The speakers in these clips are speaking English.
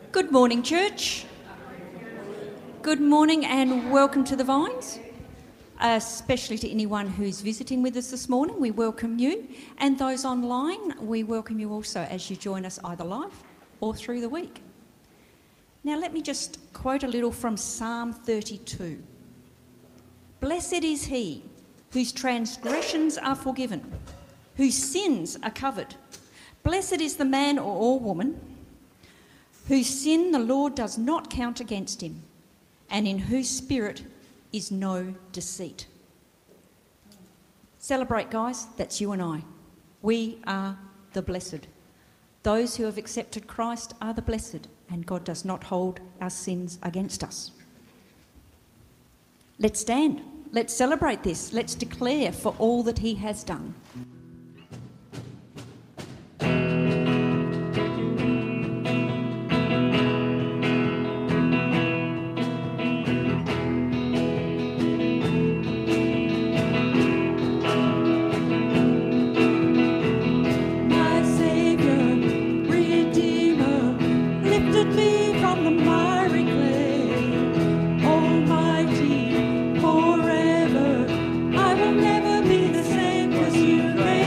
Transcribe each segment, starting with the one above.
Good morning, church. Good morning and welcome to the Vines, especially to anyone who's visiting with us this morning. We welcome you, and those online, we welcome you also as you join us either live or through the week. Now let me just quote a little from Psalm 32. Blessed is he whose transgressions are forgiven, whose sins are covered. Blessed is the man or woman whose sin the Lord does not count against him, and in whose spirit is no deceit. Celebrate, guys. That's you and I. We are the blessed. Those who have accepted Christ are the blessed, and God does not hold our sins against us. Let's stand. Let's celebrate this. Let's declare for all that he has done. Forever, I will never be the same, 'cause you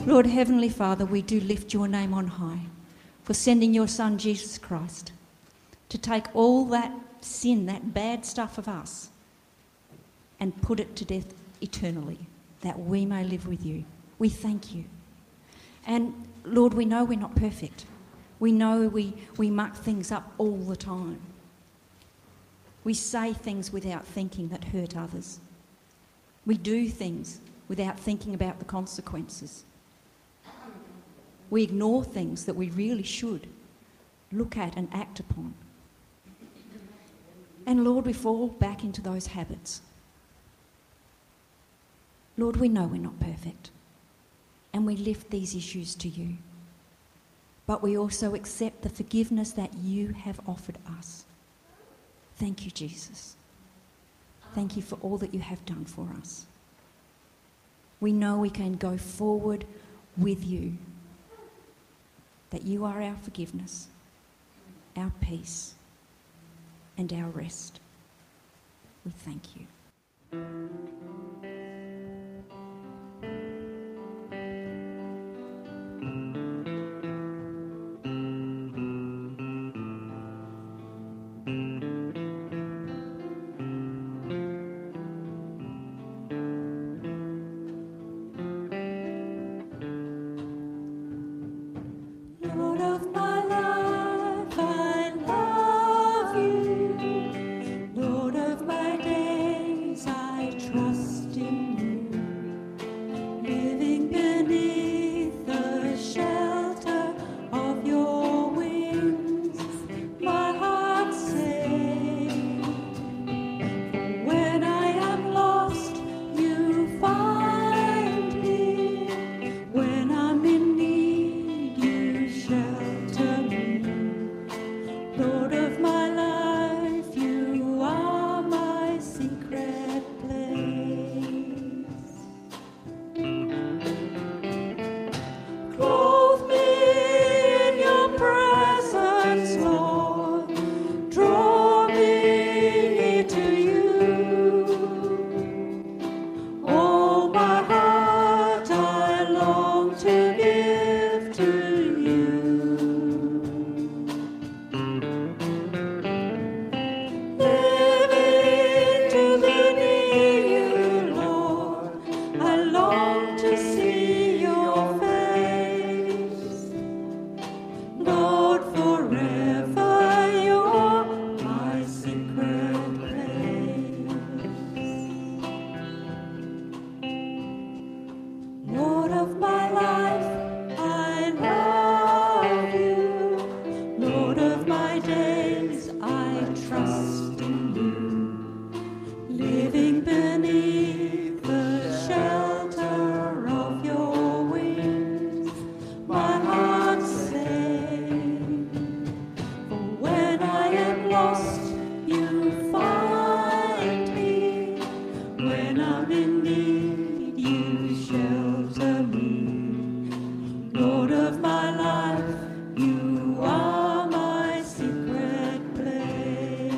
Lord Heavenly Father, we do lift your name on high for sending your Son, Jesus Christ, to take all that sin, that bad stuff of us, and put it to death eternally, that we may live with you. We thank you. And Lord, we know we're not perfect. We know we muck things up all the time. We say things without thinking that hurt others. We do things without thinking about the consequences. We ignore things that we really should look at and act upon. And Lord, we fall back into those habits. Lord, we know we're not perfect, and we lift these issues to you. But we also accept the forgiveness that you have offered us. Thank you, Jesus. Thank you for all that you have done for us. We know we can go forward with you, that you are our forgiveness, our peace, and our rest. We thank you. Lord of my life, I love you. Lord of my days, I trust in you. Living beneath the shelter of your wings, my heart says, when I am lost, you find me. When I'm in need, you shelter me. Lord of my life, you are my secret place. Clothe me in your presence, Lord. Draw me near to you. All my heart I long to give to you. Living to be near you, Lord, I long to see your face. Lord, forever you're my secret place. Lord of my life, I love you. Lord of my days, I trust in you. Living beneath the shelter of your wings, my heart sings. For when I am lost, you find me. When I'm in need, you shelter me. Lord of my life, you are my secret place.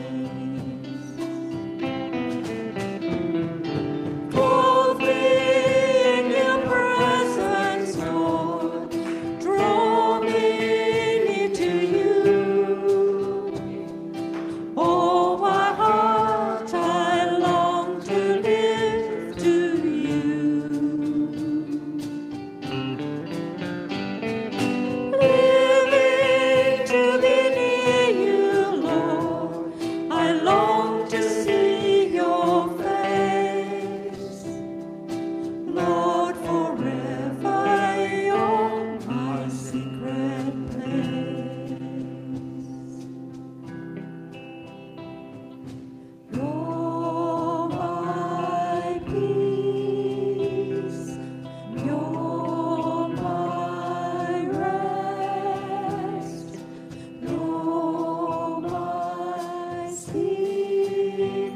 Clothe me in your presence, Lord. Draw me near to you. Oh, my heart, I long to live to you. Living to be near you, Lord, I long to see your face. Lord, forever you're my secret place. You're my peace, you're my rest, you're my secret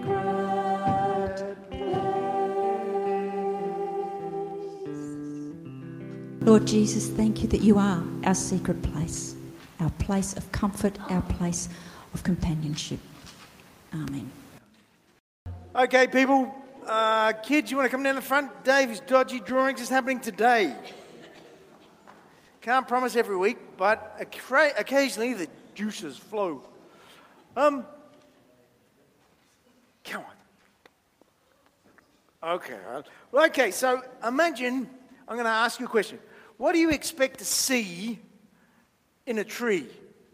place. Lord Jesus, thank you that you are our secret place, our place of comfort, our place of companionship. Amen. Okay, people, kids, you want to come down the front? Dave's dodgy drawings is happening today. Can't promise every week, but occasionally the juices flow. Come on. Okay, so imagine, I'm going to ask you a question. What do you expect to see in a tree?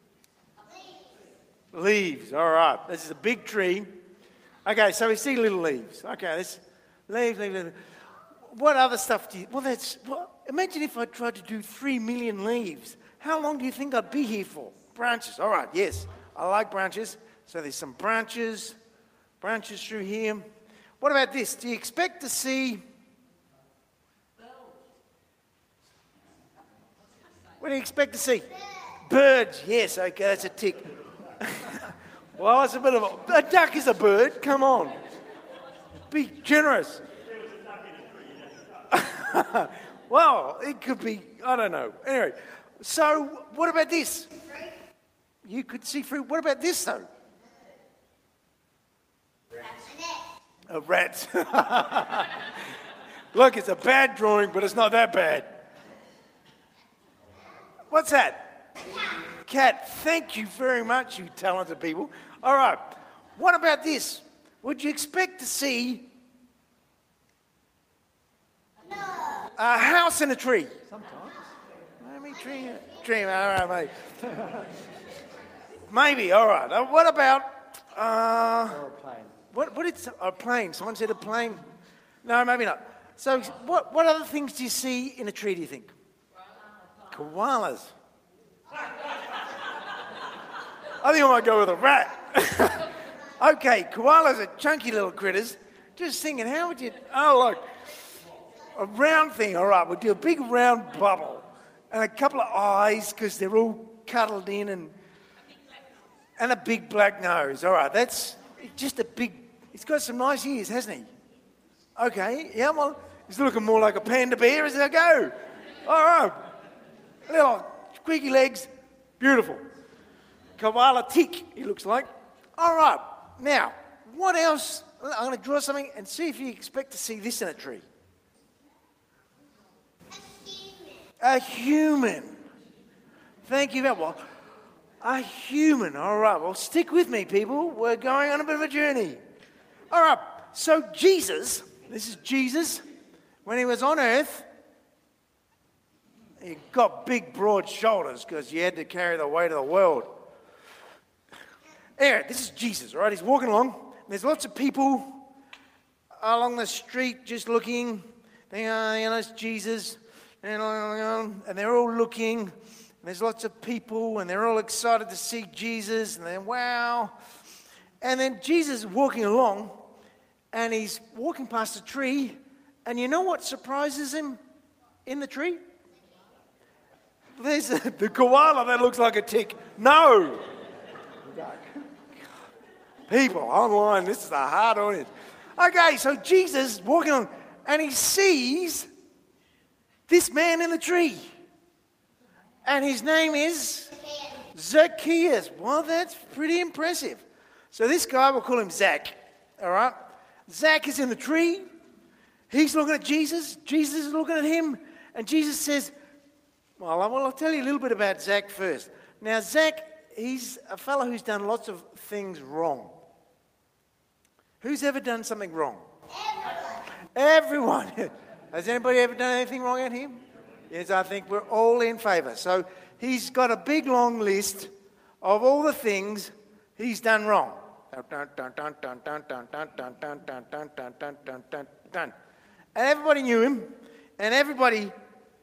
Leaves, all right. This is a big tree. Okay, so we see little leaves. Okay, this leaves. What other stuff do you... imagine if I tried to do 3 million leaves. How long do you think I'd be here for? Branches, all right, yes. I like branches. So there's some branches through here. What about this? Do you expect to see... What do you expect to see? Birds, yes, okay, that's a tick. Well, it's a bit of a duck is a bird, come on. Be generous. Well, it could be, I don't know. Anyway, so what about this? You could see fruit. What about this, though? Rats. Look, it's a bad drawing, but it's not that bad. What's that? Cat. Thank you very much, you talented people. All right. What about this? Would you expect to see a house in a tree? Sometimes. Maybe tree. All right, mate. Maybe. All right. What about? Or a plane. What is a plane? Someone said a plane. No, maybe not. So, what other things do you see in a tree? Do you think? Koalas. I think I might go with a rat. Okay, koalas are chunky little critters. Just thinking, how would you... Oh, look. A round thing. All right, we'll do a big round bubble. And a couple of eyes, because they're all cuddled in. And a big black nose. All right, that's just a big... He's got some nice ears, hasn't he? Okay, yeah, well, he's looking more like a panda bear as I go. All right. Little squeaky legs. Beautiful. Koala tick, he looks like. All right. Now, what else? I'm going to draw something and see if you expect to see this in a tree. A human. Thank you very much. A human. All right. Well, stick with me, people. We're going on a bit of a journey. All right. So Jesus, this is Jesus, when he was on earth, he got big, broad shoulders because he had to carry the weight of the world. Anyway, this is Jesus, right? He's walking along. There's lots of people along the street just looking. It's Jesus. And they're all looking. And there's lots of people, and they're all excited to see Jesus. And then, wow. And then Jesus is walking along, and he's walking past a tree. And you know what surprises him in the tree? There's the koala that looks like a tick. No. People online, this is a hard audience. Okay, so Jesus walking on, and he sees this man in the tree. And his name is Zacchaeus. Well, that's pretty impressive. So this guy, we'll call him Zach. All right? Zach is in the tree. He's looking at Jesus. Jesus is looking at him. And Jesus says, well, I'll tell you a little bit about Zach first. Now, Zach, he's a fellow who's done lots of things wrong. Who's ever done something wrong? Everyone. Has anybody ever done anything wrong out here? Yes, I think we're all in favour. So he's got a big, long list of all the things he's done wrong. And everybody knew him, and everybody...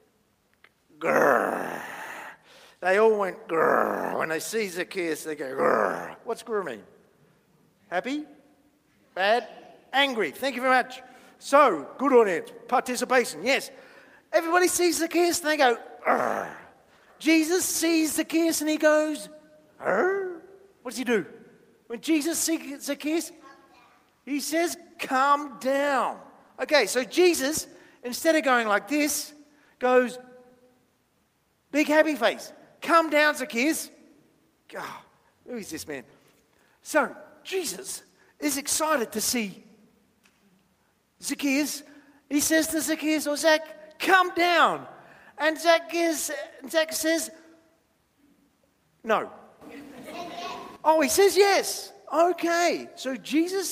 Grrr. They all went grrr. When they see Zacchaeus, they go grrr. What's grrr mean? Happy? Bad? Angry. Thank you very much. So, good audience. Participation, yes. Everybody sees Zacchaeus and they go grrr. Jesus sees Zacchaeus and he goes grrr. What does he do? When Jesus sees Zacchaeus, he says, calm down. Okay, so Jesus, instead of going like this, goes big happy face. Calm down, Zacchaeus. Oh, who is this man? So, Jesus is excited to see Zacchaeus. He says to Zacchaeus, or Zach, come down. And Zach says, no. Oh, he says yes. Okay. So Jesus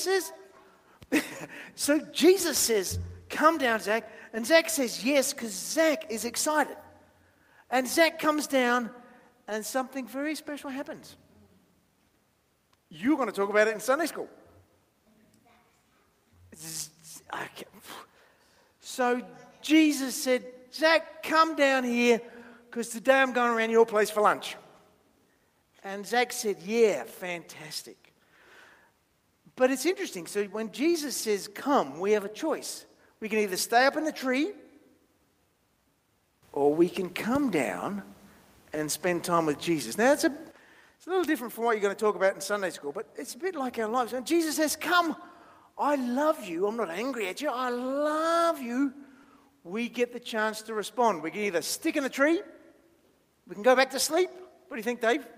says, come down, Zach. And Zach says yes because Zach is excited. And Zach comes down and something very special happens. You're going to talk about it in Sunday school. So Jesus said, Zach, come down here because today I'm going around your place for lunch. And Zach said, yeah, fantastic. But it's interesting. So when Jesus says come, we have a choice. We can either stay up in the tree or we can come down and spend time with Jesus. Now, it's a little different from what you're going to talk about in Sunday school, but it's a bit like our lives. When Jesus says, come, I love you. I'm not angry at you. I love you. We get the chance to respond. We can either stick in the tree. We can go back to sleep. What do you think, Dave?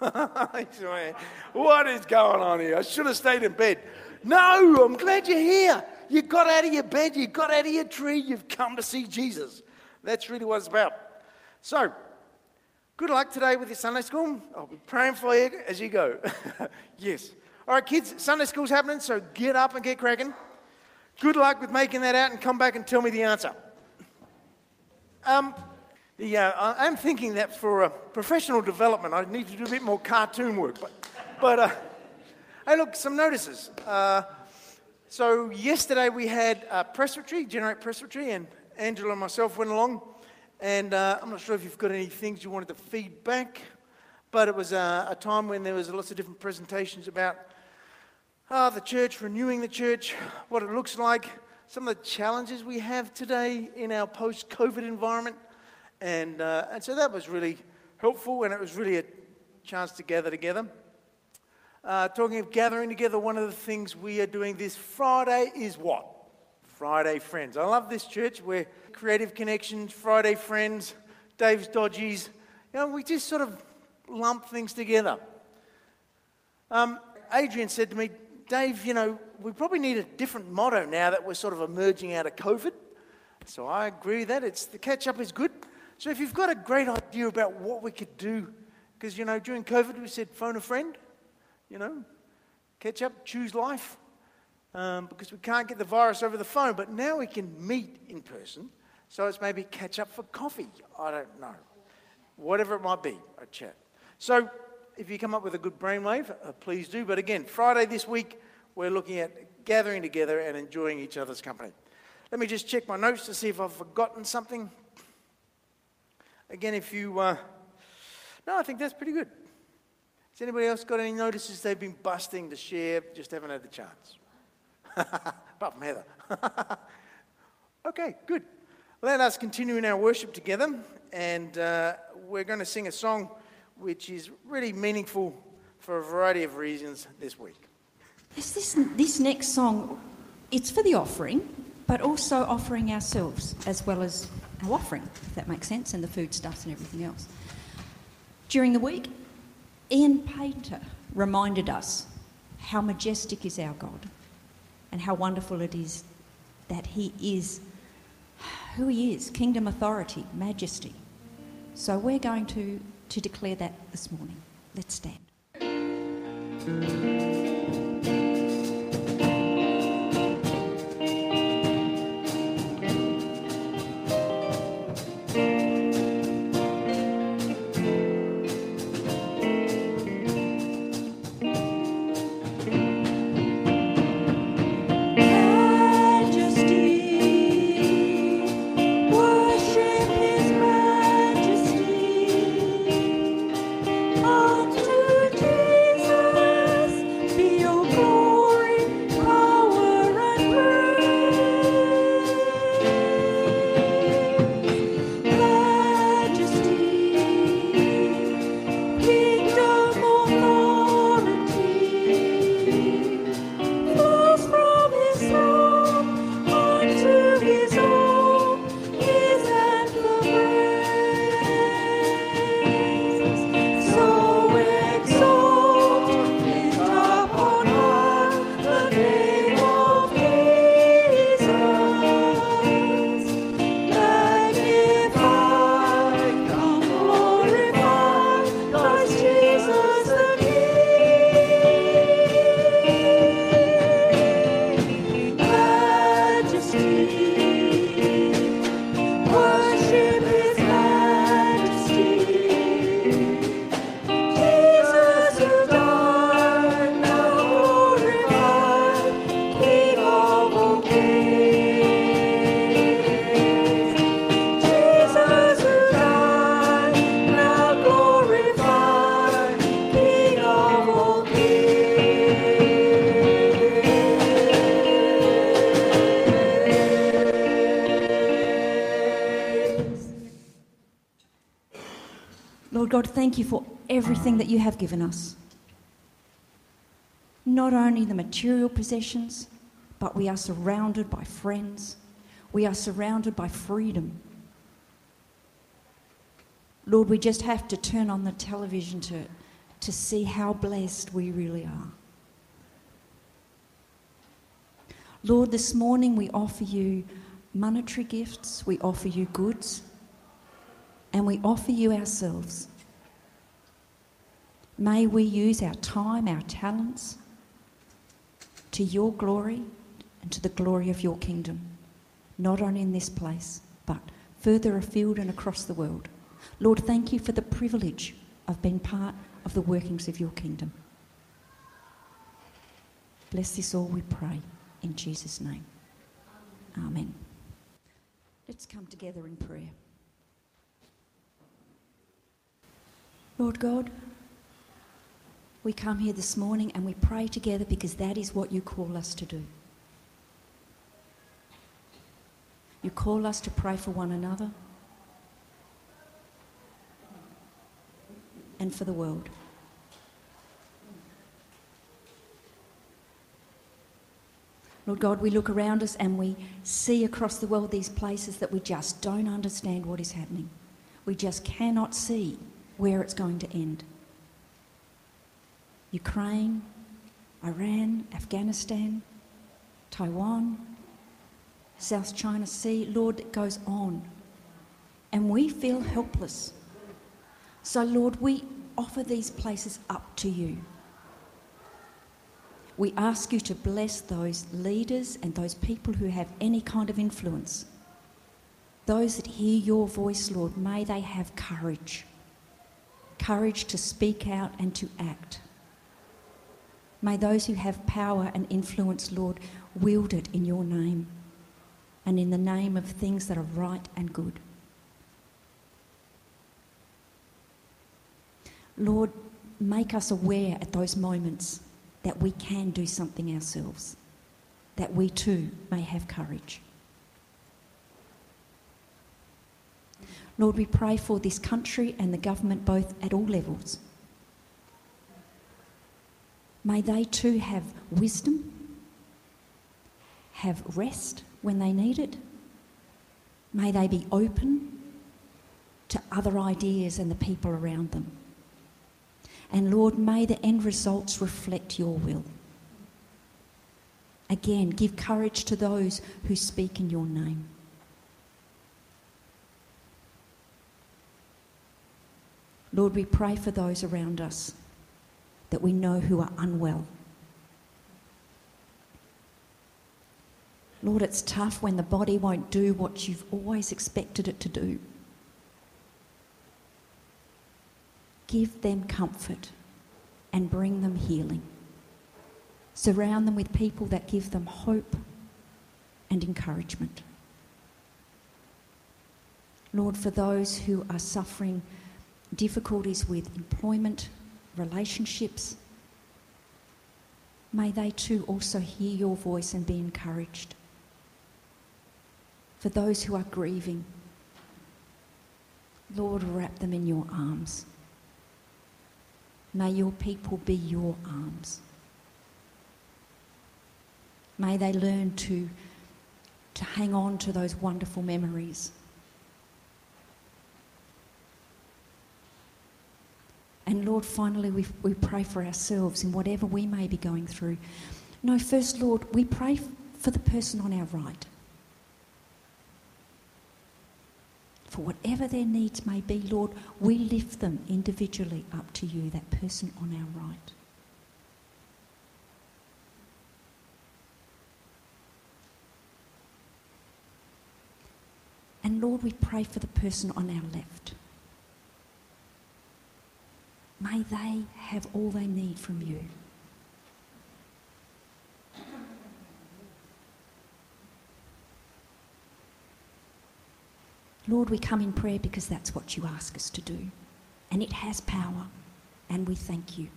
What is going on here? I should have stayed in bed. No, I'm glad you're here. You got out of your bed. You got out of your tree. You've come to see Jesus. That's really what it's about. So, good luck today with your Sunday school. I'll be praying for you as you go. Yes. All right, kids, Sunday school's happening, so get up and get cracking. Good luck with making that out and come back and tell me the answer. I'm thinking that for professional development, I need to do a bit more cartoon work. But hey, look, some notices. So yesterday we had Presbytery, Generate Presbytery, and Angela and myself went along. And I'm not sure if you've got any things you wanted to feed back, but it was a time when there was lots of different presentations about the church, renewing the church, what it looks like, some of the challenges we have today in our post-COVID environment. And so that was really helpful, and it was really a chance to gather together. Talking of gathering together, one of the things we are doing this Friday is what? Friday Friends. I love this church. We're Creative Connections, Friday Friends, Dave's Dodgies. You know, we just sort of lump things together. Adrian said to me, Dave, you know, we probably need a different motto now that we're sort of emerging out of COVID. So I agree with that. The catch-up is good. So if you've got a great idea about what we could do, because, you know, during COVID we said phone a friend, you know, catch up, choose life, because we can't get the virus over the phone, but now we can meet in person, so it's maybe catch up for coffee, I don't know, whatever it might be, a chat. So if you come up with a good brainwave, please do, but again, Friday this week, we're looking at gathering together and enjoying each other's company. Let me just check my notes to see if I've forgotten something. Again, if you... no, I think that's pretty good. Has anybody else got any notices they've been busting to share, just haven't had the chance? Apart from Heather. Okay, good. Let us continue in our worship together, and we're going to sing a song which is really meaningful for a variety of reasons this week. This next song, it's for the offering, but also offering ourselves as well as our offering, if that makes sense, and the foodstuffs and everything else. During the week, Ian Painter reminded us how majestic is our God and how wonderful it is that he is who he is, kingdom authority, majesty. So we're going to declare that this morning. Let's stand. Unto Jesus be your glory. Lord God, thank you for everything that you have given us. Not only the material possessions, but we are surrounded by friends. We are surrounded by freedom. Lord, we just have to turn on the television to see how blessed we really are. Lord, this morning we offer you monetary gifts, we offer you goods, and we offer you ourselves. May we use our time, our talents, to your glory and to the glory of your kingdom, not only in this place, but further afield and across the world. Lord, thank you for the privilege of being part of the workings of your kingdom. Bless this all, we pray, in Jesus' name. Amen. Let's come together in prayer. Lord God, we come here this morning and we pray together because that is what you call us to do. You call us to pray for one another and for the world. Lord God, we look around us and we see across the world these places that we just don't understand what is happening. We just cannot see where it's going to end. Ukraine, Iran, Afghanistan, Taiwan, South China Sea, Lord, it goes on. And we feel helpless. So, Lord, we offer these places up to you. We ask you to bless those leaders and those people who have any kind of influence. Those that hear your voice, Lord, may they have courage. Courage to speak out and to act. May those who have power and influence, Lord, wield it in your name and in the name of things that are right and good. Lord, make us aware at those moments that we can do something ourselves, that we too may have courage. Lord, we pray for this country and the government both at all levels. May they too have wisdom, have rest when they need it. May they be open to other ideas and the people around them. And Lord, may the end results reflect your will. Again, give courage to those who speak in your name. Lord, we pray for those around us that we know who are unwell. Lord, it's tough when the body won't do what you've always expected it to do. Give them comfort and bring them healing. Surround them with people that give them hope and encouragement. Lord, for those who are suffering difficulties with employment, relationships, may they too also hear your voice and be encouraged. For those who are grieving, Lord, wrap them in your arms. May your people be your arms. May they learn to hang on to those wonderful memories. And Lord, finally, we pray for ourselves in whatever we may be going through. No, first, Lord, we pray for the person on our right. For whatever their needs may be, Lord, we lift them individually up to you, that person on our right. And Lord, we pray for the person on our left. May they have all they need from you. Lord, we come in prayer because that's what you ask us to do. And it has power. And we thank you.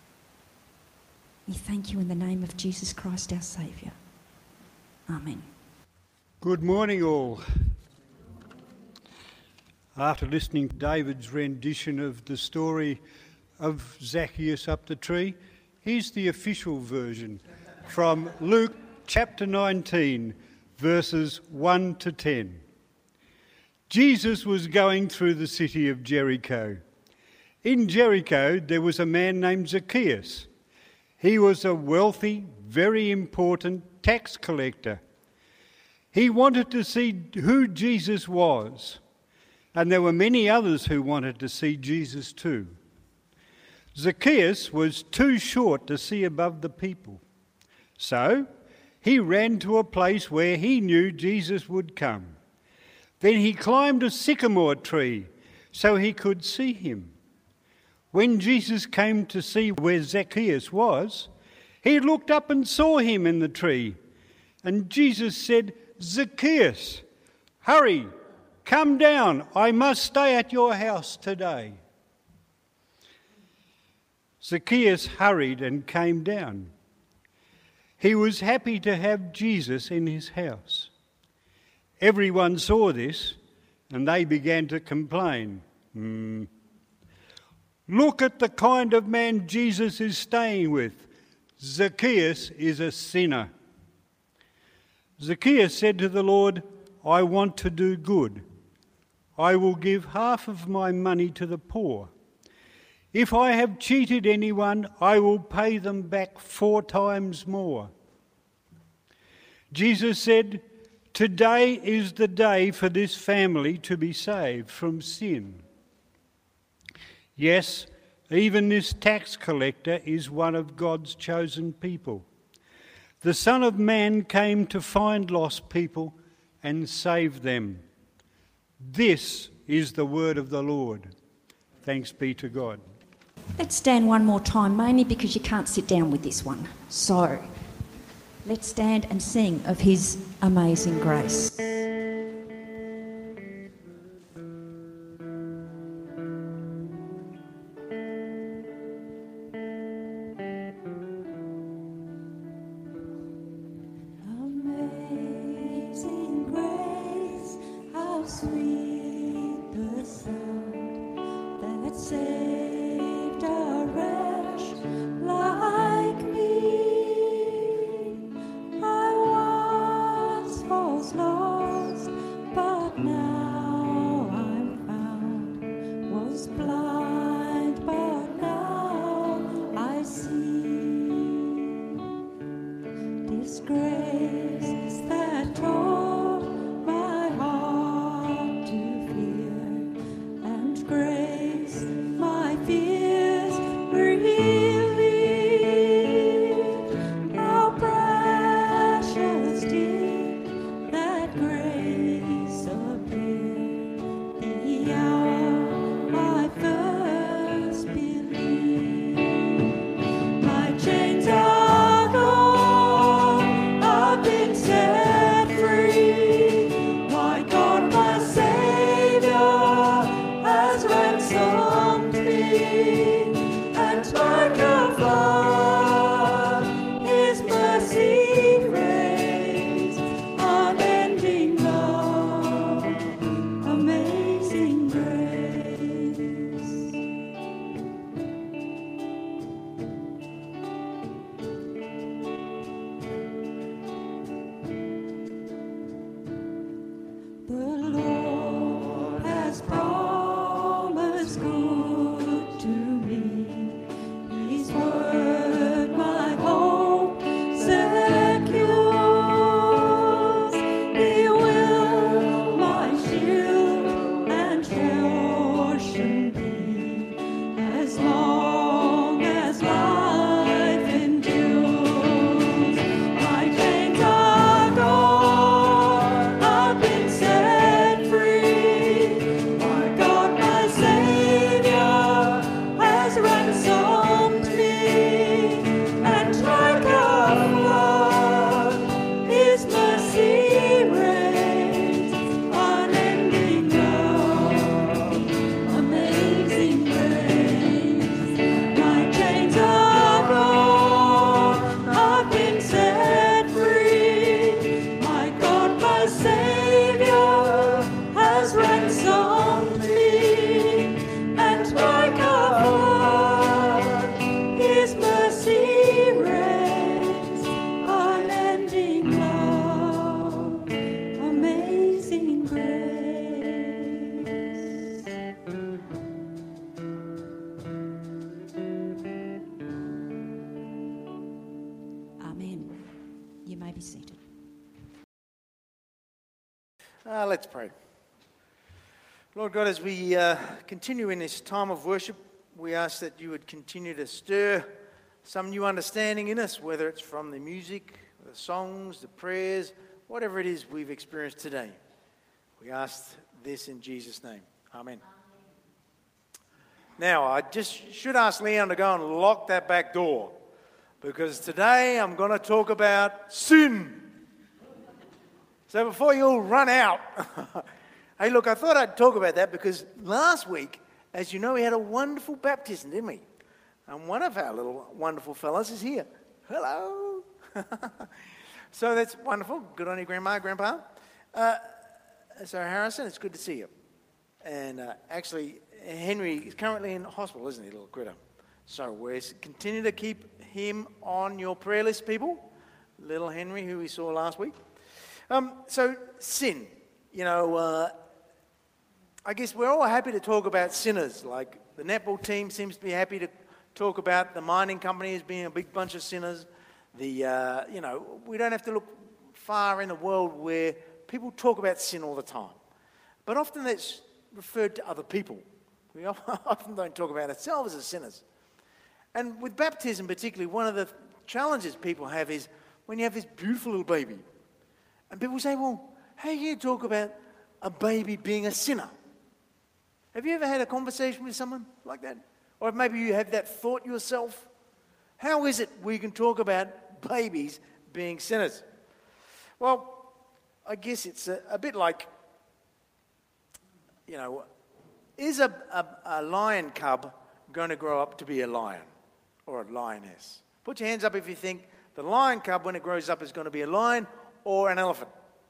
We thank you in the name of Jesus Christ, our Saviour. Amen. Good morning, all. After listening to David's rendition of the story of Zacchaeus up the tree, here's the official version from Luke chapter 19, verses 1 to 10. Jesus was going through the city of Jericho. In Jericho there was a man named Zacchaeus. He was a wealthy, very important tax collector. He wanted to see who Jesus was, and there were many others who wanted to see Jesus too. Zacchaeus was too short to see above the people, so he ran to a place where he knew Jesus would come. Then he climbed a sycamore tree so he could see him. When Jesus came to see where Zacchaeus was, he looked up and saw him in the tree. And Jesus said, "Zacchaeus, hurry, come down. I must stay at your house today." Zacchaeus hurried and came down. He was happy to have Jesus in his house. Everyone saw this and they began to complain. Look at the kind of man Jesus is staying with. Zacchaeus is a sinner. Zacchaeus said to the Lord, "I want to do good. I will give half of my money to the poor. If I have cheated anyone, I will pay them back 4 times more." Jesus said, "Today is the day for this family to be saved from sin." Yes, even this tax collector is one of God's chosen people. The Son of Man came to find lost people and save them. This is the word of the Lord. Thanks be to God. Let's stand one more time, mainly because you can't sit down with this one. So, let's stand and sing of his amazing grace. Amazing grace, how sweet the sound that saved a wretch like me. I once was lost, but now I'm found. Was blind, but now I see. This grace that taught my heart to Let's pray. Lord God, as we continue in this time of worship, we ask that you would continue to stir some new understanding in us, whether it's from the music, the songs, the prayers, whatever it is we've experienced today. We ask this in Jesus' name. Amen. Now, I just should ask Leon to go and lock that back door, because today I'm going to talk about sin. So before you all run out, hey, look, I thought I'd talk about that because last week, as you know, we had a wonderful baptism, didn't we? And one of our little wonderful fellas is here. Hello. So that's wonderful. Good on you, Grandma, Grandpa. So Harrison, it's good to see you. And actually, Henry is currently in hospital, isn't he, little critter? So we're continue to keep him on your prayer list, people. Little Henry, who we saw last week. So sin, I guess we're all happy to talk about sinners. Like the netball team seems to be happy to talk about the mining company as being a big bunch of sinners. We don't have to look far in the world where people talk about sin all the time. But often that's referred to other people. We often don't talk about ourselves as sinners. And with baptism particularly, one of the challenges people have is when you have this beautiful little baby. And people say, well, how can you talk about a baby being a sinner? Have you ever had a conversation with someone like that? Or maybe you have that thought yourself? How is it we can talk about babies being sinners? Well, I guess it's a bit like, is a lion cub going to grow up to be a lion or a lioness? Put your hands up if you think the lion cub, when it grows up, is going to be a lion or an elephant.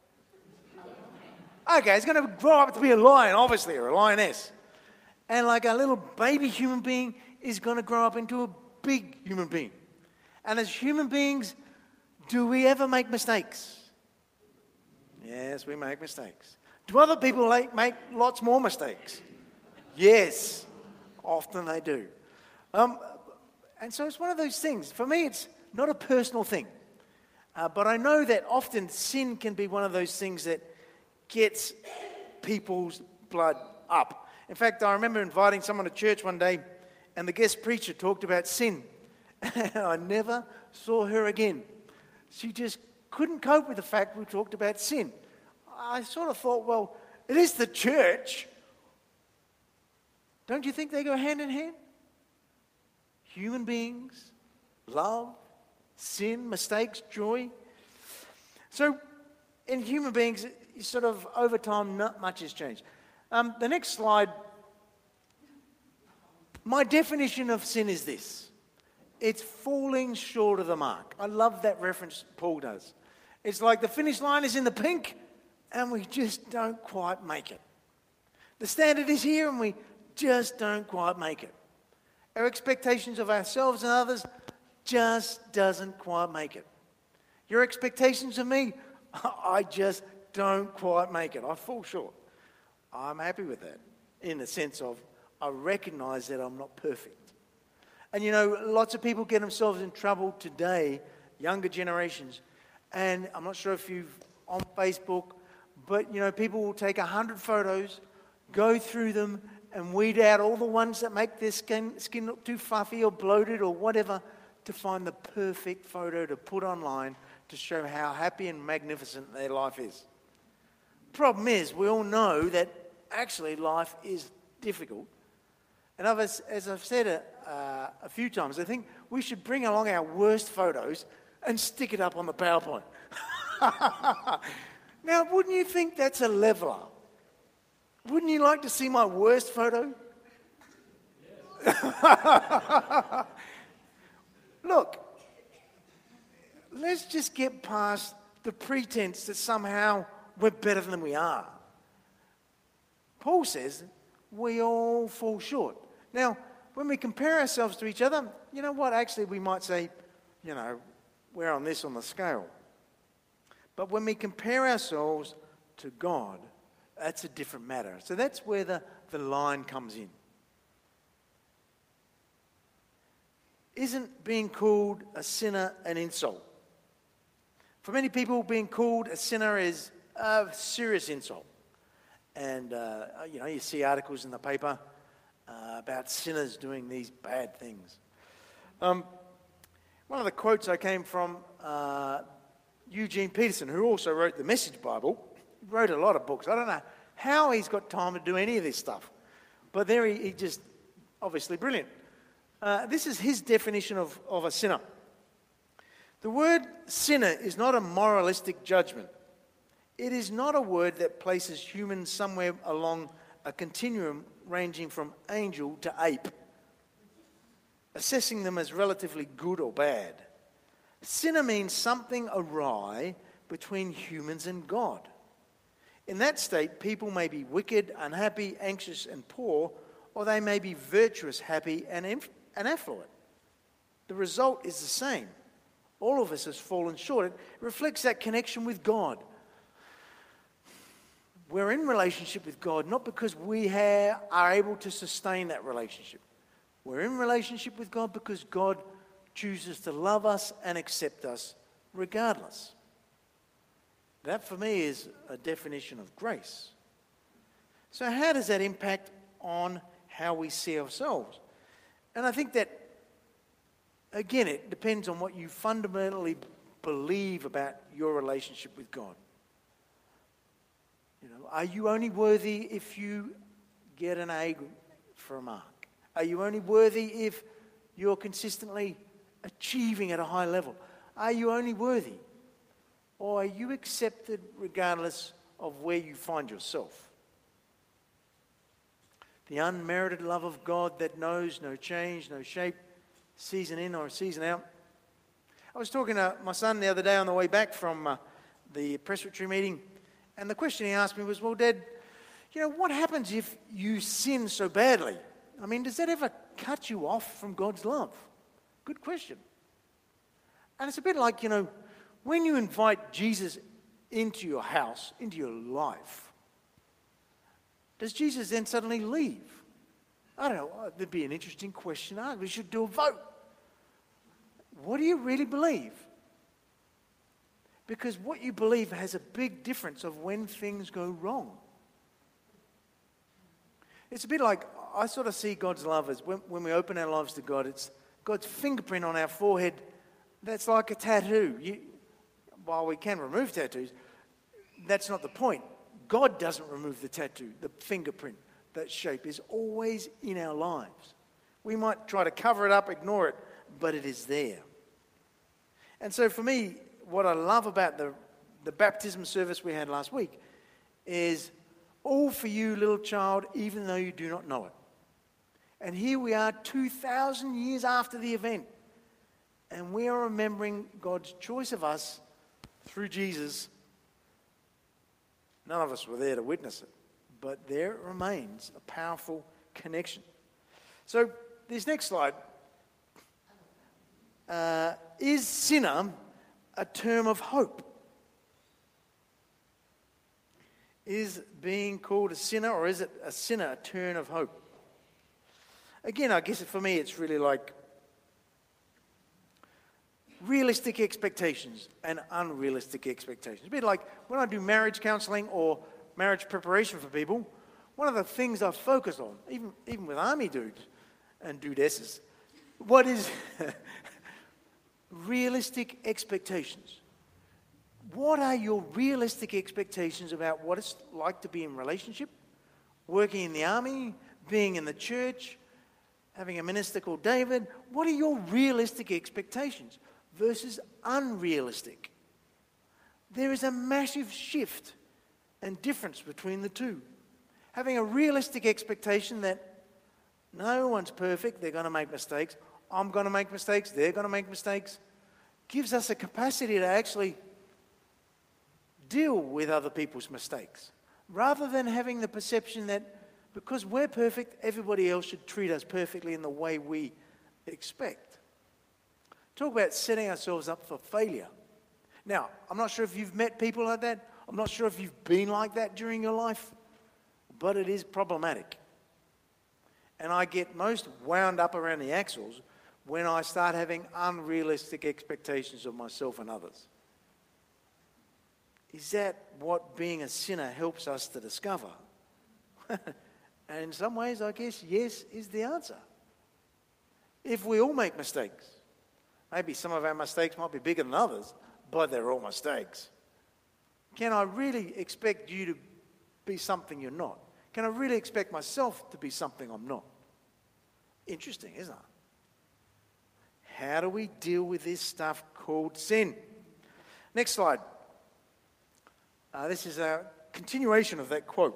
Okay, it's going to grow up to be a lion, obviously, or a lioness. And like a little baby human being is going to grow up into a big human being. And as human beings, do we ever make mistakes? Yes, we make mistakes. Do other people make lots more mistakes? Yes, often they do. And so it's one of those things. For me, it's not a personal thing. But I know that often sin can be one of those things that gets people's blood up. In fact, I remember inviting someone to church one day, and the guest preacher talked about sin. And I never saw her again. She just couldn't cope with the fact we talked about sin. I sort of thought, well, it is the church. Don't you think they go hand in hand? Human beings, love, sin, mistakes, joy. So in human beings, sort of over time, not much has changed. The next slide. My definition of sin is this. It's falling short of the mark. I love that reference Paul does. It's like the finish line is in the pink and we just don't quite make it. The standard is here and we just don't quite make it. Our expectations of ourselves and others just doesn't quite make it. Your expectations of me, I just don't quite make it. I fall short. I'm happy with that in the sense of I recognize that I'm not perfect. And lots of people get themselves in trouble today, younger generations. And I'm not sure if you've on Facebook, but people will take 100 photos, go through them, and weed out all the ones that make their skin look too fluffy or bloated or whatever to find the perfect photo to put online to show how happy and magnificent their life is. Problem is, we all know that actually life is difficult. And as I've said a few times, I think we should bring along our worst photos and stick it up on the PowerPoint. Now, wouldn't you think that's a leveler? Wouldn't you like to see my worst photo? Yes. Look, let's just get past the pretense that somehow we're better than we are. Paul says we all fall short. Now, when we compare ourselves to each other, you know what? Actually, we might say, we're on this on the scale. But when we compare ourselves to God, that's a different matter. So that's where the line comes in. Isn't being called a sinner an insult? For many people, being called a sinner is a serious insult. And, you see articles in the paper about sinners doing these bad things. One of the quotes I came from Eugene Peterson, who also wrote the Message Bible. He wrote a lot of books. I don't know how he's got time to do any of this stuff. But there he just, obviously brilliant. This is his definition of a sinner. The word sinner is not a moralistic judgment. It is not a word that places humans somewhere along a continuum ranging from angel to ape, assessing them as relatively good or bad. Sinner means something awry between humans and God. In that state, people may be wicked, unhappy, anxious, and poor, or they may be virtuous, happy, and affluent. The result is the same. All of us has fallen short. It reflects that connection with God. We're in relationship with God not because we are able to sustain that relationship. We're in relationship with God because God chooses to love us and accept us regardless. That for me is a definition of grace. So how does that impact on how we see ourselves? And I think that, again, it depends on what you fundamentally believe about your relationship with God. Are you only worthy if you get an A for a mark? Are you only worthy if you're consistently achieving at a high level? Are you only worthy? Or are you accepted regardless of where you find yourself? The unmerited love of God that knows no change, no shape, season in or season out. I was talking to my son the other day on the way back from the presbytery meeting, and the question he asked me was, well, Dad, what happens if you sin so badly? I mean, does that ever cut you off from God's love? Good question. And it's a bit like, when you invite Jesus into your house, into your life, does Jesus then suddenly leave? I don't know. That'd be an interesting question. We should do a vote. What do you really believe? Because what you believe has a big difference of when things go wrong. It's a bit like, I sort of see God's love as when we open our lives to God, it's God's fingerprint on our forehead that's like a tattoo. While we can remove tattoos, that's not the point. God doesn't remove the tattoo. The fingerprint, that shape is always in our lives. We might try to cover it up, ignore it, but it is there. And so for me, what I love about the baptism service we had last week is all for you, little child, even though you do not know it. And here we are 2,000 years after the event, and we are remembering God's choice of us through Jesus. None of us were there to witness it, but there remains a powerful connection. So this next slide, is sinner a term of hope? Is being called a sinner, or is it a sinner a term of hope? Again, I guess for me it's really like realistic expectations and unrealistic expectations. A bit like when I do marriage counselling or marriage preparation for people, one of the things I focus on, even with army dudes and dudesses, what is realistic expectations? What are your realistic expectations about what it's like to be in relationship, working in the army, being in the church, having a minister called David? What are your realistic expectations versus unrealistic? There is a massive shift and difference between the two. Having a realistic expectation that no one's perfect, they're going to make mistakes, I'm going to make mistakes, they're going to make mistakes, gives us a capacity to actually deal with other people's mistakes, rather than having the perception that because we're perfect, everybody else should treat us perfectly in the way we expect. Talk about setting ourselves up for failure. Now, I'm not sure if you've met people like that. I'm not sure if you've been like that during your life, but it is problematic. And I get most wound up around the axles when I start having unrealistic expectations of myself and others. Is that what being a sinner helps us to discover? And in some ways, I guess yes is the answer. If we all make mistakes, maybe some of our mistakes might be bigger than others, but they're all mistakes. Can I really expect you to be something you're not? Can I really expect myself to be something I'm not? Interesting, isn't it? How do we deal with this stuff called sin? Next slide. This is a continuation of that quote.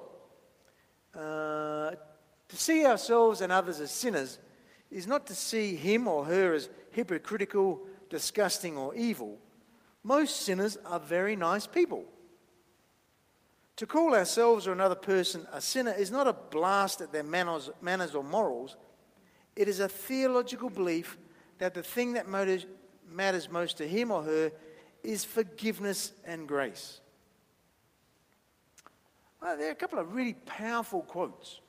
To see ourselves and others as sinners is not to see him or her as hypocritical, disgusting, or evil. Most sinners are very nice people. To call ourselves or another person a sinner is not a blast at their manners or morals. It is a theological belief that the thing that matters most to him or her is forgiveness and grace. Well, there are a couple of really powerful quotes.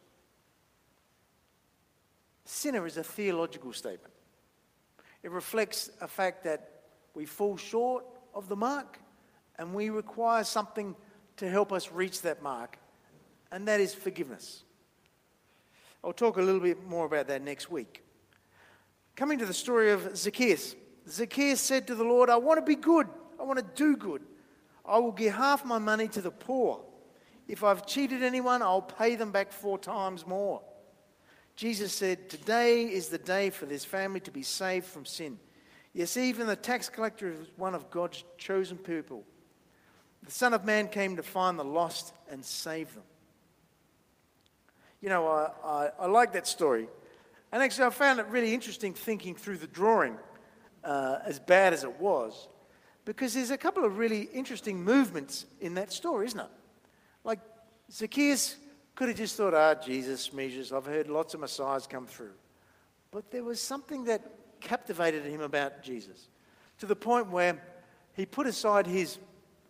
Sinner is a theological statement. It reflects a fact that we fall short of the mark and we require something to help us reach that mark, and that is forgiveness. I'll talk a little bit more about that next week. Coming to the story of Zacchaeus. Zacchaeus said to the Lord, I want to be good. I want to do good. I will give half my money to the poor. If I've cheated anyone, I'll pay them back 4 times more. Jesus said, today is the day for this family to be saved from sin. Yes, even the tax collector is one of God's chosen people. The Son of Man came to find the lost and save them. You know, I like that story. And actually, I found it really interesting thinking through the drawing, as bad as it was, because there's a couple of really interesting movements in that story, isn't it? Like, Zacchaeus could have just thought, Jesus, Mesias, I've heard lots of messiahs come through. But there was something that captivated him about Jesus, to the point where he put aside his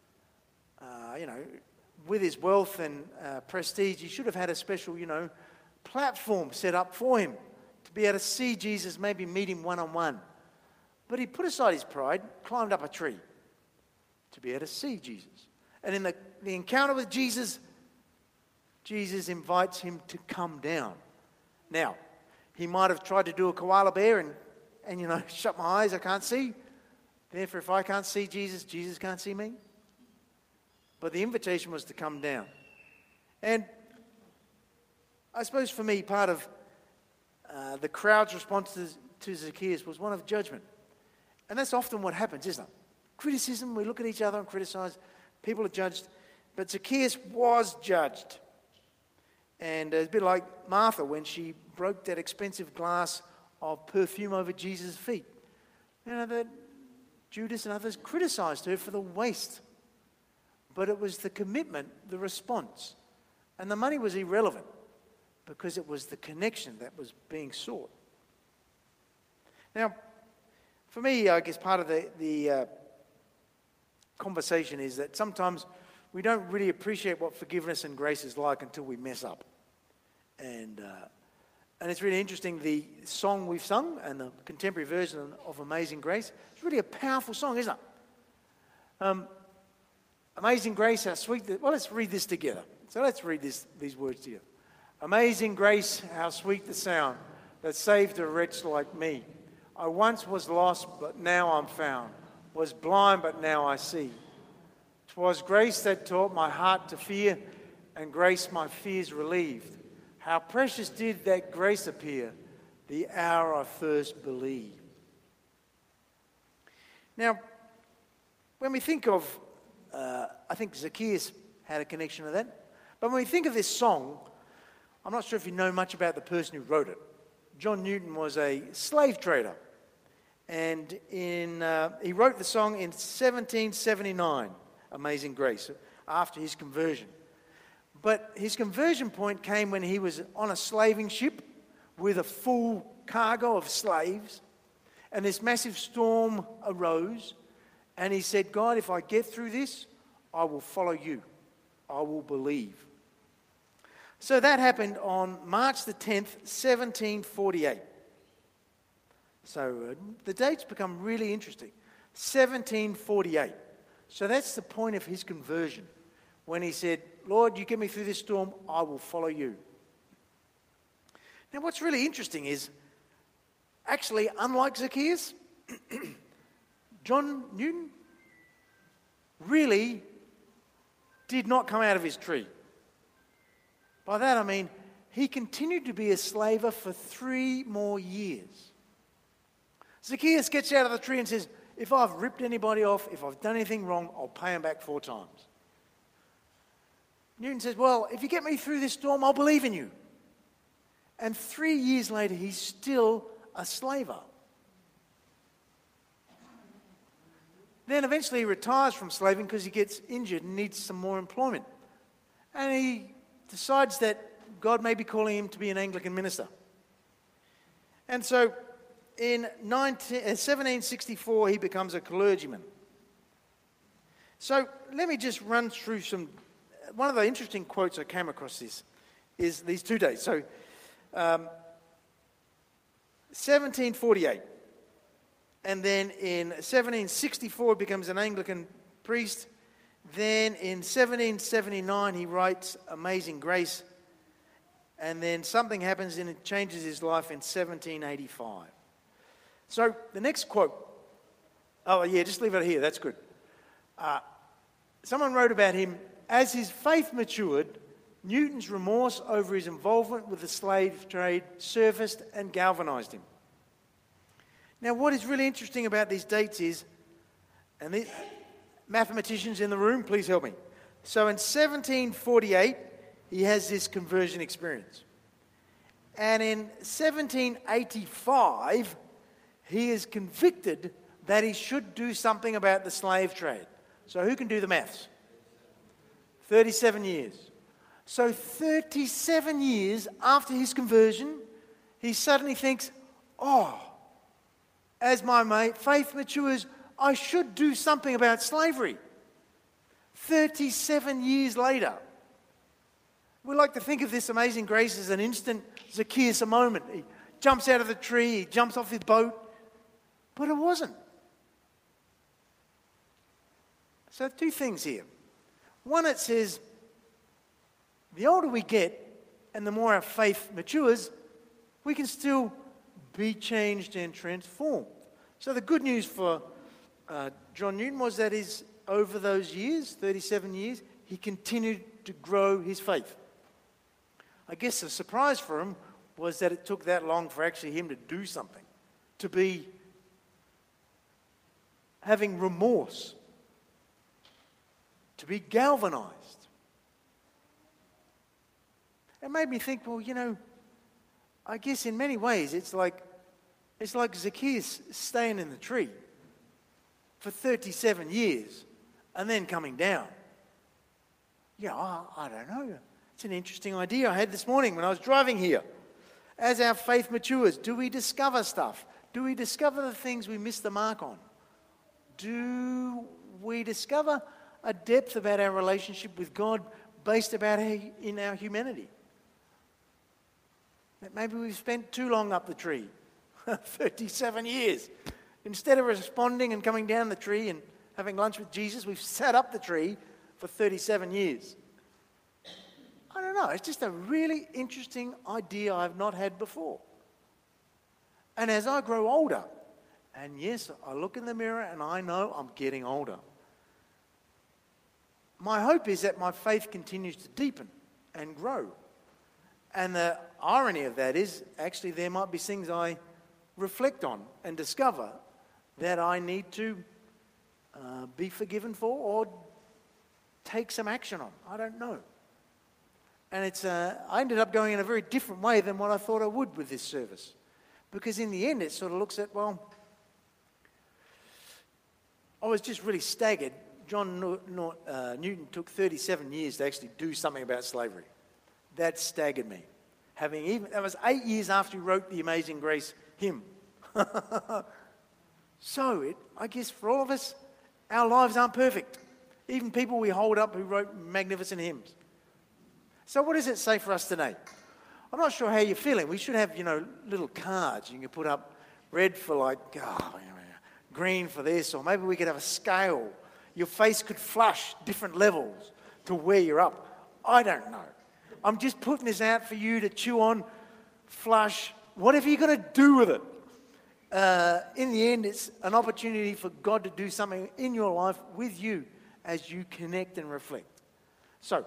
with his wealth and prestige, he should have had a special, platform set up for him to be able to see Jesus, maybe meet him one-on-one. But he put aside his pride, climbed up a tree to be able to see Jesus. And in the encounter with Jesus, Jesus invites him to come down. Now, he might have tried to do a koala bear and shut my eyes, I can't see. Therefore, if I can't see Jesus, Jesus can't see me. But the invitation was to come down. And I suppose for me, part of the crowd's response to Zacchaeus was one of judgment. And that's often what happens, isn't it? Criticism, we look at each other and criticize. People are judged. But Zacchaeus was judged. And it's a bit like Martha when she broke that expensive glass of perfume over Jesus' feet. That Judas and others criticized her for the waste. But it was the commitment, the response. And the money was irrelevant because it was the connection that was being sought. Now, for me, I guess part of the conversation is that sometimes we don't really appreciate what forgiveness and grace is like until we mess up. And it's really interesting, the song we've sung and the contemporary version of Amazing Grace, it's really a powerful song, isn't it? Amazing Grace, how sweet... Well, let's read this together. So let's read these words together. Amazing grace, how sweet the sound that saved a wretch like me. I once was lost, but now I'm found. Was blind, but now I see. 'Twas grace that taught my heart to fear, and grace my fears relieved. How precious did that grace appear, the hour I first believed. Now, when we think of, I think Zacchaeus had a connection to that. But when we think of this song, I'm not sure if you know much about the person who wrote it. John Newton was a slave trader. And he wrote the song in 1779, Amazing Grace, after his conversion. But his conversion point came when he was on a slaving ship with a full cargo of slaves. And this massive storm arose. And he said, God, if I get through this, I will follow you. I will believe. So that happened on March the 10th, 1748. So the dates become really interesting. 1748. So that's the point of his conversion, when he said, Lord, you get me through this storm, I will follow you. Now, what's really interesting is, actually, unlike Zacchaeus, John Newton really did not come out of his tree. By that I mean, he continued to be a slaver for 3 more years. Zacchaeus gets out of the tree and says, if I've ripped anybody off, if I've done anything wrong, I'll pay him back 4 times. Newton says, well, if you get me through this storm, I'll believe in you. And 3 years later, he's still a slaver. Then eventually he retires from slaving because he gets injured and needs some more employment. And he decides that God may be calling him to be an Anglican minister. And so in 1764, he becomes a clergyman. So let me just run through one of the interesting quotes I came across is these 2 days. So 1748. And then in 1764, he becomes an Anglican priest. Then in 1779, he writes Amazing Grace. And then something happens and it changes his life in 1785. So the next quote, oh yeah, just leave it here, that's good. Someone wrote about him, as his faith matured, Newton's remorse over his involvement with the slave trade surfaced and galvanized him. Now, what is really interesting about these dates is, and the mathematicians in the room, please help me. So in 1748, he has this conversion experience. And in 1785, he is convicted that he should do something about the slave trade. So who can do the maths? 37 years. So 37 years after his conversion, he suddenly thinks, as my faith matures, I should do something about slavery. 37 years later. We like to think of this Amazing Grace as an instant Zacchaeus moment. He jumps out of the tree, he jumps off his boat, but it wasn't. So 2 things here. One, it says, the older we get and the more our faith matures, we can still be changed and transformed. So the good news for John Newton was that over those years, 37 years, he continued to grow his faith. I guess the surprise for him was that it took that long for actually him to do something, to be having remorse, to be galvanized. It made me think, well, I guess in many ways it's like Zacchaeus staying in the tree for 37 years and then coming down. I don't know. It's an interesting idea I had this morning when I was driving here. As our faith matures, do we discover stuff? Do we discover the things we missed the mark on? Do we discover a depth about our relationship with God based in our humanity? That maybe we've spent too long up the tree, 37 years. Instead of responding and coming down the tree and having lunch with Jesus, we've sat up the tree for 37 years. I don't know, it's just a really interesting idea I've not had before. And as I grow older, and yes, I look in the mirror and I know I'm getting older, my hope is that my faith continues to deepen and grow. And the irony of that is, actually, there might be things I reflect on and discover that I need to be forgiven for or take some action on. I don't know. And I ended up going in a very different way than what I thought I would with this service. Because in the end, it sort of looks at, I was just really staggered. John Newton took 37 years to actually do something about slavery. That staggered me. That was 8 years after he wrote the Amazing Grace hymn. So, I guess for all of us, our lives aren't perfect. Even people we hold up who wrote magnificent hymns. So what does it say for us today? I'm not sure how you're feeling. We should have, little cards you can put up, red for green for this, or maybe we could have a scale. Your face could flush different levels to wear you up. I don't know. I'm just putting this out for you to chew on, flush, whatever you're going to do with it. In the end, it's an opportunity for God to do something in your life with you as you connect and reflect. So,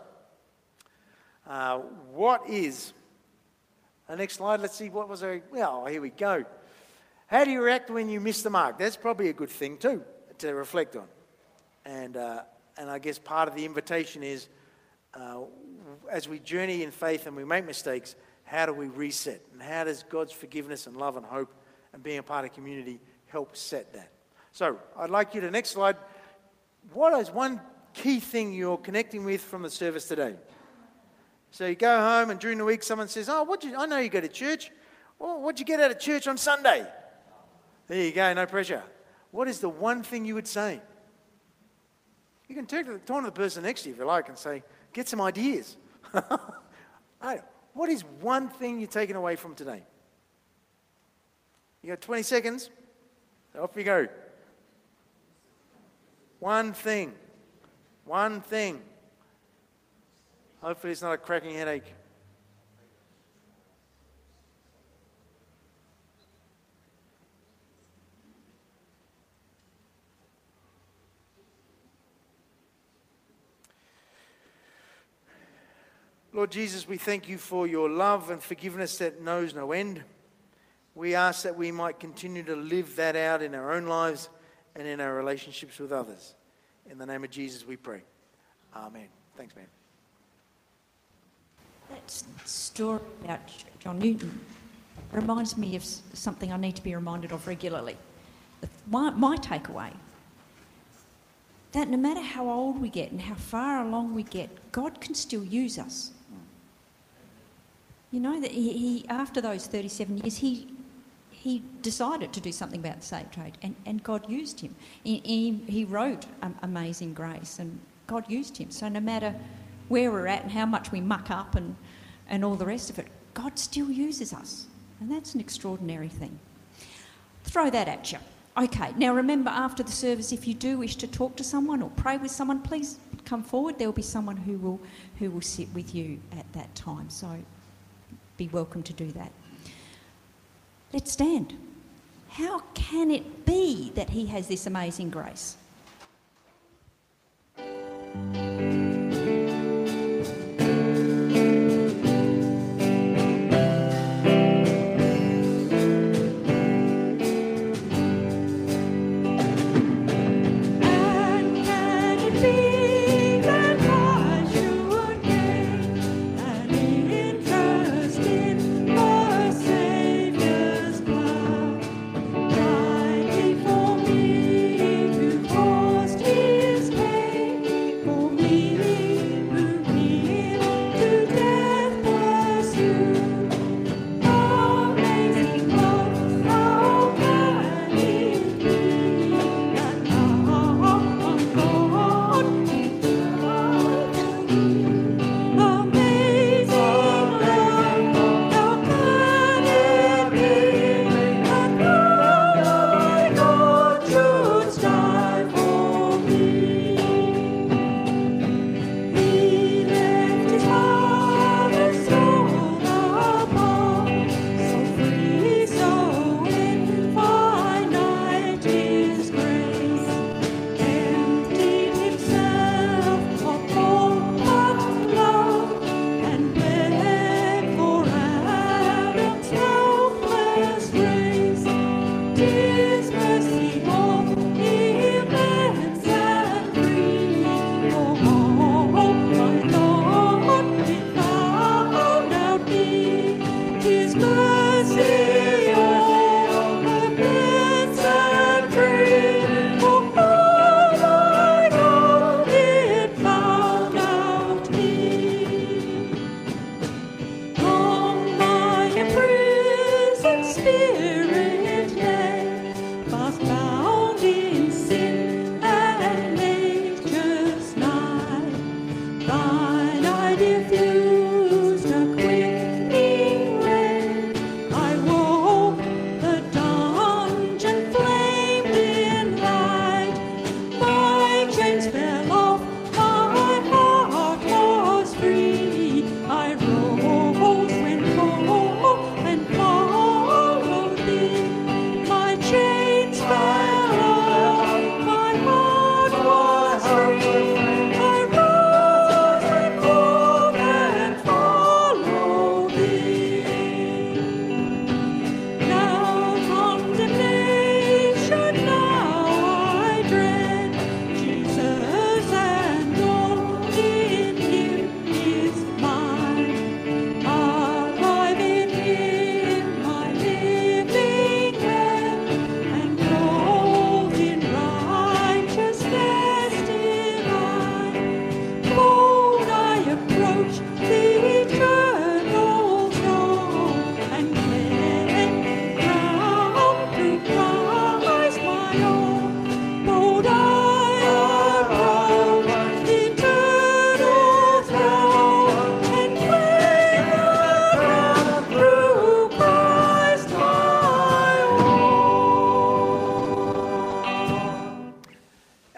what is... The next slide, let's see, what was I... Well, here we go. How do you react when you miss the mark? That's probably a good thing too, to reflect on. And I guess part of the invitation is, as we journey in faith and we make mistakes, how do we reset? And how does God's forgiveness and love and hope and being a part of community help set that? So, I'd like you to, next slide, what is one key thing you're connecting with from the service today? So you go home and during the week someone says, oh, I know you go to church. Well, what'd you get out of church on Sunday? There you go, no pressure. What is the one thing you would say? You can turn to the person next to you if you like and say, get some ideas. What is one thing you're taking away from today? You got 20 seconds. Off you go. One thing. One thing. Hopefully it's not a cracking headache. Lord Jesus, we thank you for your love and forgiveness that knows no end. We ask that we might continue to live that out in our own lives and in our relationships with others. In the name of Jesus we pray. Amen. Thanks, man. That story about John Newton reminds me of something I need to be reminded of regularly. My takeaway, that no matter how old we get and how far along we get, God can still use us. You know, that he after those 37 years, he decided to do something about the slave trade, and God used him. He wrote Amazing Grace, and God used him. So no matter where we're at and how much we muck up and all the rest of it, God still uses us. And that's an extraordinary thing. Throw that at you. Okay, now remember after the service, if you do wish to talk to someone or pray with someone, please come forward. There will be someone who will sit with you at that time. So be welcome to do that. Let's stand. How can it be that he has this amazing grace?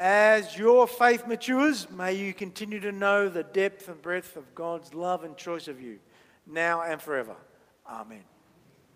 As your faith matures, may you continue to know the depth and breadth of God's love and choice of you, now and forever. Amen.